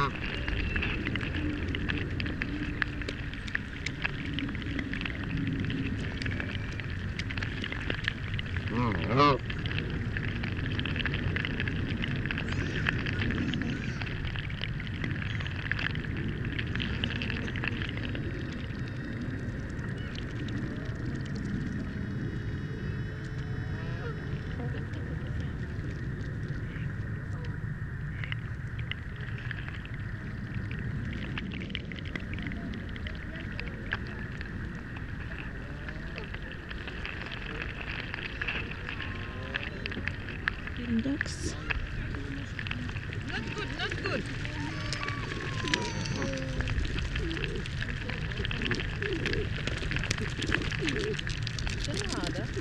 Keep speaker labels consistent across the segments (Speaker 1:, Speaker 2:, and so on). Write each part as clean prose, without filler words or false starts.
Speaker 1: Ducks.
Speaker 2: Not good, not good. شنو هذا؟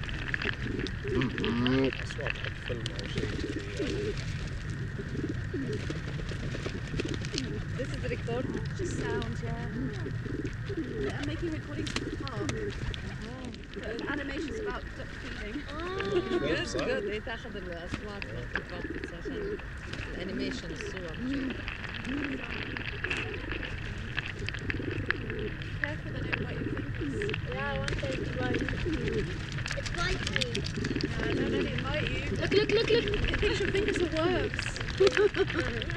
Speaker 3: أصوات حق فيلم أو شيء كذي.
Speaker 2: This is recording.
Speaker 4: Just sound, yeah. I'm making recordings for the park. Animations about duck feeding.
Speaker 2: Good, good. هي تاخذ الأصوات والضبط عشان الأنيميشن الصور.
Speaker 4: Careful they don't bite your fingers.
Speaker 5: Yeah, one day it's bite. It's bite me.
Speaker 4: No, don't let it bite you.
Speaker 5: Look.
Speaker 4: It thinks your fingers are worms.